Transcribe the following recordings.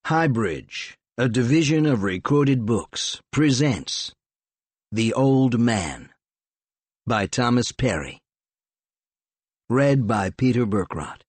Highbridge, a division of Recorded Books, presents The Old Man by Thomas Perry. Read by Peter Berkrot.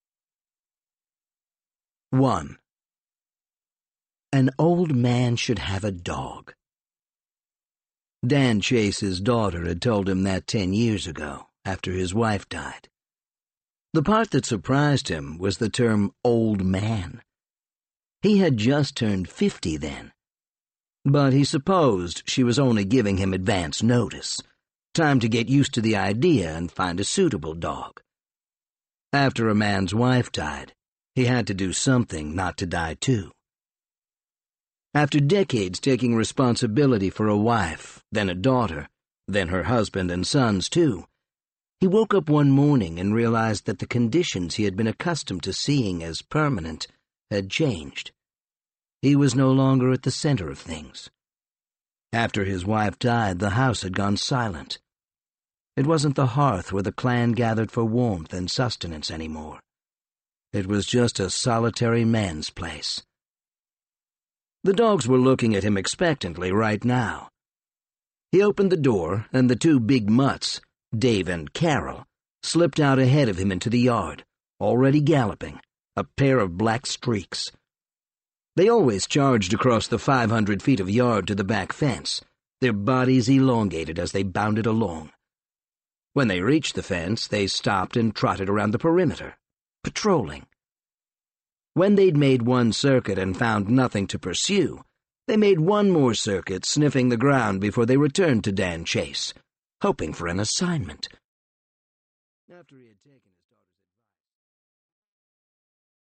1. An old man should have a dog. Dan Chase's daughter had told him that 10 years ago, after his wife died. The part that surprised him was the term old man. He had just turned 50 then, but he supposed she was only giving him advance notice, time to get used to the idea and find a suitable dog. After a man's wife died, he had to do something not to die too. After decades taking responsibility for a wife, then a daughter, then her husband and sons too, he woke up one morning and realized that the conditions he had been accustomed to seeing as permanent had changed. He was no longer at the center of things. After his wife died, the house had gone silent. It wasn't the hearth where the clan gathered for warmth and sustenance anymore. It was just a solitary man's place. The dogs were looking at him expectantly right now. He opened the door, and the two big mutts, Dave and Carol, slipped out ahead of him into the yard, already galloping, a pair of black streaks. They always charged across the 500 feet of yard to the back fence, their bodies elongated as they bounded along. When they reached the fence, they stopped and trotted around the perimeter, patrolling. When they'd made one circuit and found nothing to pursue, they made one more circuit, sniffing the ground before they returned to Dan Chase, hoping for an assignment. After he had taken